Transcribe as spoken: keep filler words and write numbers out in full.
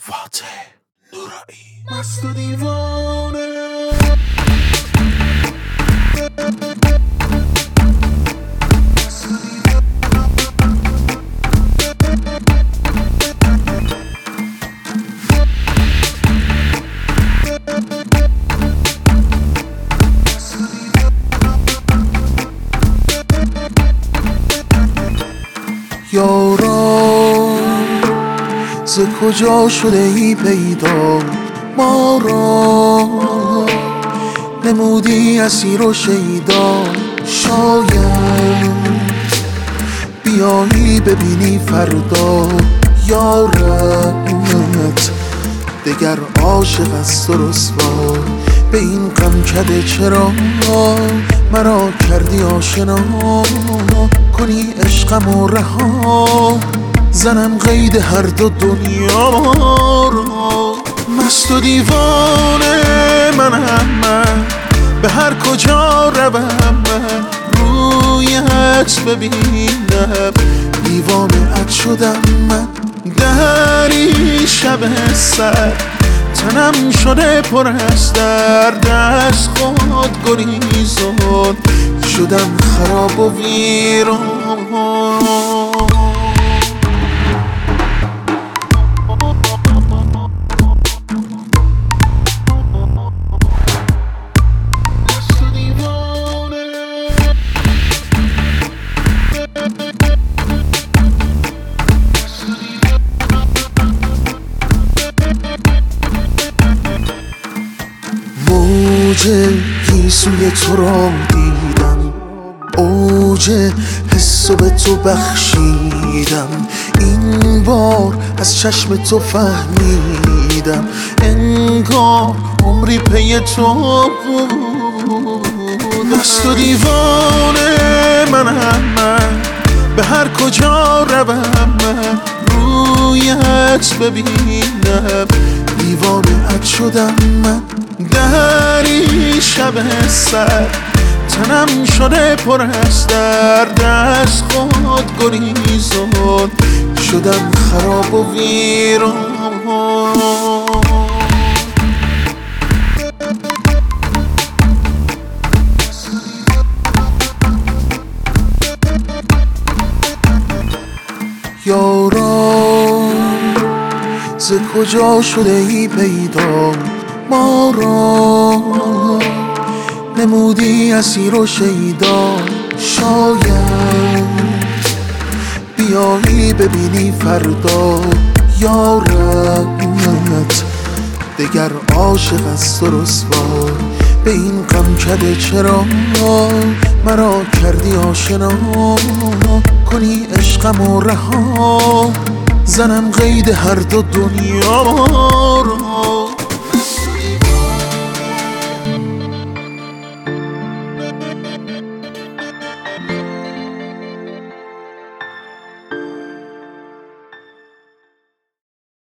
فاتح نورایی مست و دیوانه. یارا ز کجا شده ای پیدا، ما را نمودی اسیر و شیدا. شاید بیایی ببینی فردا یارت دگر عاشق است و رسوا. به این غم کده چرا مرا کردی آشنا، کنی عشقم و رها زنم قید هر دو دنیا را. مست و دیوانه منم من، به هر کجا روم من رویت ببینم. دیوانه ات شدم من دری شب سر، تنم شده پر از درد از خود گریزان، شدم خراب و ویران. موج گیسوی تو را دیدم، اوج حسو به تو بخشیدم. این بار از چشم تو فهمیدم انگار عمری پی تو بود. مست و دیوانه منم من، به هر کجا روم من رویت ببینم. دیوانه ات شدم من دری شب سر، تنم شده پر از درد از خود گریزان، شدم خراب و ویران. یارا ز کجا شده ای پیدا، ما را نمودی اسیر و شیدا. شاید بیایی ببینی فردا یارت دگر عاشق است و رسوا. به این غم کده چرا مرا کردی آشنا، کنی عشقم و رها زنم قید هر دو دنیا را.